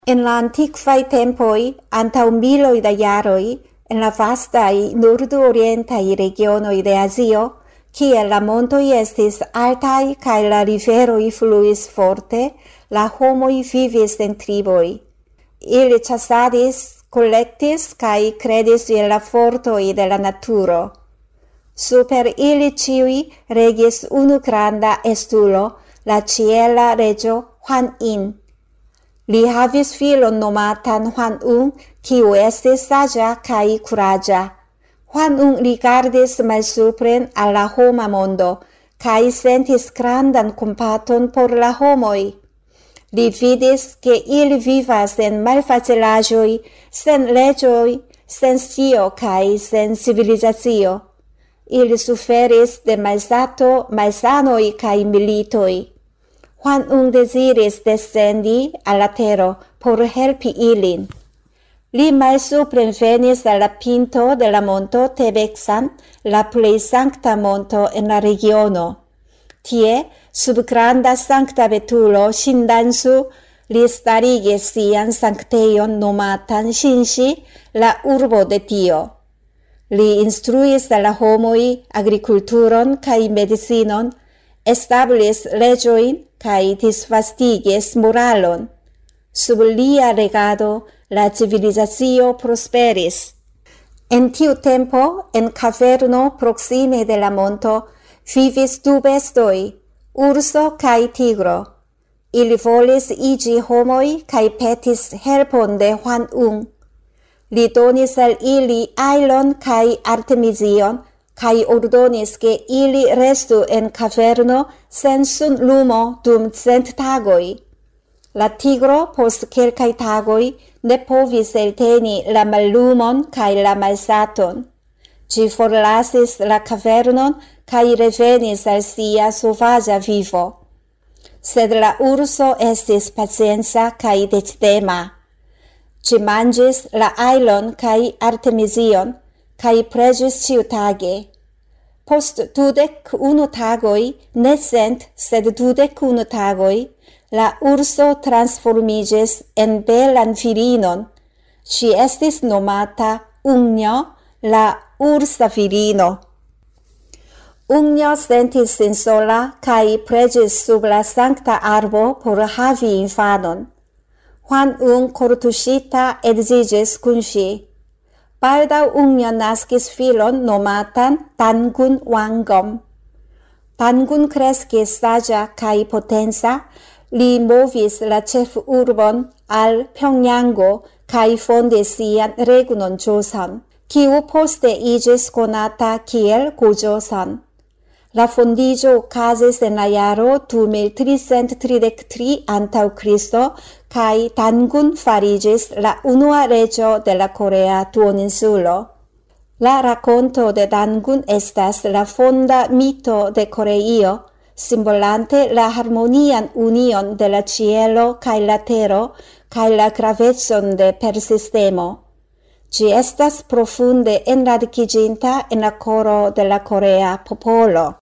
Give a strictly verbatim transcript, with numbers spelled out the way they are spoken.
En la antiquae tempoi, antau miloi da jaroi, en la vastai nord-orientai regionoi de Asio, kie la montoi estis altai cae la riveroi fluis forte, la homoi vivis en triboi. Ili chassadis, collectis cae credis in la fortoi de la naturo. Super ili ciui regis unu granda estulo, la ciela regio Huan Yin. Li havis filon nomatan Huan Un, kiu estis saĝa kaj kuraĝa. Huan Un rigardis malsupren al la homa mondo, kaj sentis grandan kompaton por la homoj. Li vidis, ke ili vivas en malfacilaĵoj, sen leĝoj, sen scio kaj sen civilizacio. Ili suferis de malsato, malsanoj kaj militoj. Huan Un desiris descendi al la tero por helpi ilin. Li malsupren venis al la pinto de la monto Tebeksan, la plej sankta monto en la regiono. Tie, sub granda sankta betulo Shindansu, li starigis sian sanktejon nomatan Shinshi, la urbo de tio. Li instruis al la homoj agrikulturon kaj medicinon, establis leĝojn kaj disvastigis moralon. Sub lia regado la civilizacio prosperis. En tiu tempo, en caverno proxime de la monto, vivis du bestoi, urso kaj tigro. Ili volis igi homoj kaj petis helpon de Huan Un. Li donis al ili Ailon kaj Artemision, kaj ordonis ke ili restu en caverno sen sunlumo dum cent tagoj. La tigro post kelkaj tagoj ne povis elteni la mallumon kaj la malsaton. Ĝi forlasis la cavernon kaj revenis al sia sovaĝa vivo. Sed la urso estis pacienca kaj decidema. Ĝi manĝis la Ailon kaj Artemision, kaj preĝis ĉiutage. Post dudek unu tagoj, ne cent, sed dudek unu tagoj, la urso transformiĝis en belan virinon. Ŝi estis nomata Unjo, la ursa virino. Unjo sentis sin sola kaj preĝis sub la sankta arbo por havi infanon. Huan Un kortuŝita edziĝis kun ŝi. Baldaŭ Unjo naskis filon nomatan Tangun Wangom. Tangun kreskis saĝa kaj potenca, li movis la ĉefurbon al Pjongjango kaj fondis sian regnon Joseon, kiu poste iĝis konata kiel Gojoseon. La fondiĝo okazis en la jaro du mil tricent tridek tri antaŭ Kristo kaj Tangun fariĝis la unua reĝo de la Korea duoninsulo. La rakonto de Tangun estas la fonda mito de Koreio, simbolante la harmonian union de la ĉielo kaj la tero kaj la gravecon de persistemo. Ĝi estas profunde enradikiĝinta en la koro de la korea popolo.